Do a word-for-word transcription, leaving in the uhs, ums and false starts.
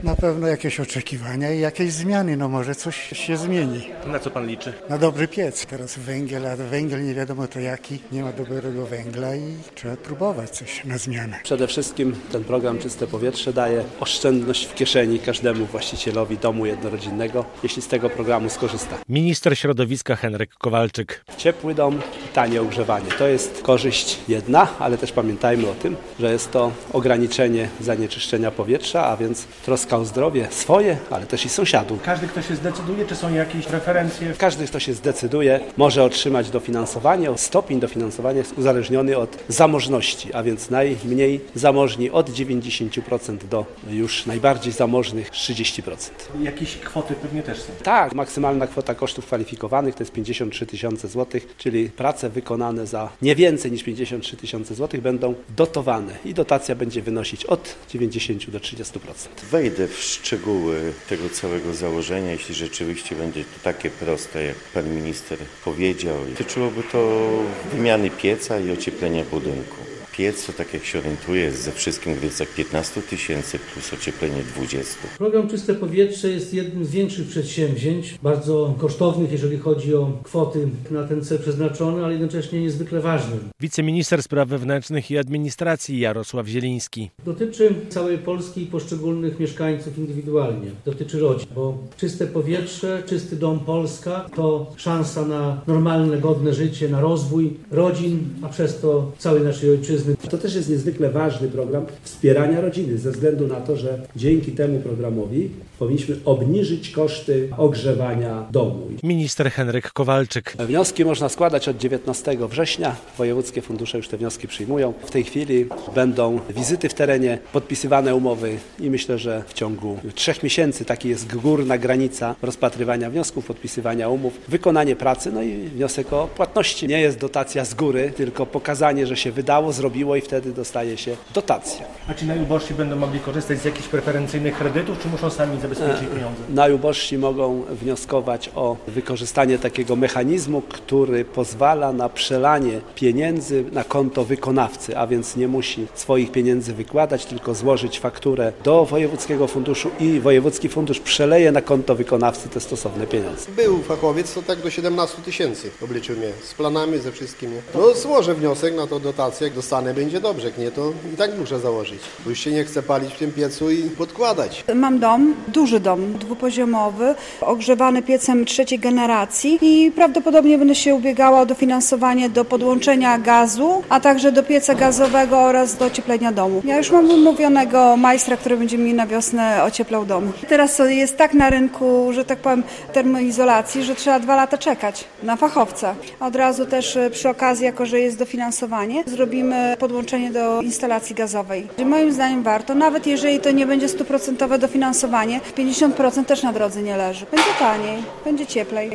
Na pewno jakieś oczekiwania i jakieś zmiany, no może coś się zmieni. Na co pan liczy? Na dobry piec. Teraz węgiel, a węgiel nie wiadomo to jaki, nie ma dobrego węgla i trzeba próbować coś na zmianę. Przede wszystkim ten program Czyste Powietrze daje oszczędność w kieszeni każdemu właścicielowi domu jednorodzinnego, jeśli z tego programu skorzysta. Minister środowiska Henryk Kowalczyk. Ciepły dom, tanie ogrzewanie. To jest korzyść jedna, ale też pamiętajmy o tym, że jest to ograniczenie zanieczyszczenia powietrza, a więc troska o zdrowie swoje, ale też i sąsiadów. Każdy, kto się zdecyduje, czy są jakieś preferencje? Każdy, kto się zdecyduje, może otrzymać dofinansowanie. Stopień dofinansowania jest uzależniony od zamożności, a więc najmniej zamożni od dziewięćdziesiąt procent do już najbardziej zamożnych trzydzieści procent. Jakieś kwoty pewnie też są. Tak, maksymalna kwota kosztów kwalifikowanych to jest pięćdziesiąt trzy tysiące złotych, czyli prace wykonane za nie więcej niż pięćdziesiąt trzy tysiące złotych będą dotowane i dotacja będzie wynosić od dziewięćdziesiąt do trzydziestu procent. Wejdę w szczegóły tego całego założenia, jeśli rzeczywiście będzie to takie proste, jak pan minister powiedział. Dotyczyłoby to wymiany pieca i ocieplenia budynku. Piec, to tak jak się orientuję, jest ze wszystkim w granicach piętnaście tysięcy plus ocieplenie dwadzieścia. Program Czyste Powietrze jest jednym z większych przedsięwzięć, bardzo kosztownych, jeżeli chodzi o kwoty na ten cel przeznaczone, ale jednocześnie niezwykle ważnym. Wiceminister spraw wewnętrznych i administracji Jarosław Zieliński. Dotyczy całej Polski i poszczególnych mieszkańców indywidualnie. Dotyczy rodzin, bo czyste powietrze, czysty dom Polska to szansa na normalne, godne życie, na rozwój rodzin, a przez to całej naszej ojczyzny. To też jest niezwykle ważny program wspierania rodziny, ze względu na to, że dzięki temu programowi powinniśmy obniżyć koszty ogrzewania domu. Minister Henryk Kowalczyk. Wnioski można składać od dziewiętnastego września. Wojewódzkie fundusze już te wnioski przyjmują. W tej chwili będą wizyty w terenie, podpisywane umowy i myślę, że w ciągu trzech miesięcy taki jest górna granica rozpatrywania wniosków, podpisywania umów, wykonanie pracy, no i wniosek o płatności. Nie jest dotacja z góry, tylko pokazanie, że się wydało, zrobiło i wtedy dostaje się dotację. A ci najubożsi będą mogli korzystać z jakichś preferencyjnych kredytów, czy muszą sami zabezpieczyć pieniądze? Najubożsi mogą wnioskować o wykorzystanie takiego mechanizmu, który pozwala na przelanie pieniędzy na konto wykonawcy, a więc nie musi swoich pieniędzy wykładać, tylko złożyć fakturę do wojewódzkiego funduszu i wojewódzki fundusz przeleje na konto wykonawcy te stosowne pieniądze. Był fachowiec, to tak do siedemnastu tysięcy obliczył mnie, z planami, ze wszystkimi. No złożę wniosek na tą dotację, jak dostanę, będzie dobrze, jak nie, to i tak muszę założyć, bo już się nie chce palić w tym piecu i podkładać. Mam dom, duży dom, dwupoziomowy, ogrzewany piecem trzeciej generacji i prawdopodobnie będę się ubiegała o dofinansowanie do podłączenia gazu, a także do pieca gazowego oraz do ocieplenia domu. Ja już mam umówionego majstra, który będzie mi na wiosnę ocieplał dom. Teraz jest tak na rynku, że tak powiem, termoizolacji, że trzeba dwa lata czekać na fachowca. Od razu też przy okazji, jako że jest dofinansowanie, zrobimy podłączenie do instalacji gazowej. Moim zdaniem warto, nawet jeżeli to nie będzie stuprocentowe dofinansowanie, pięćdziesiąt procent też na drodze nie leży. Będzie taniej, będzie cieplej.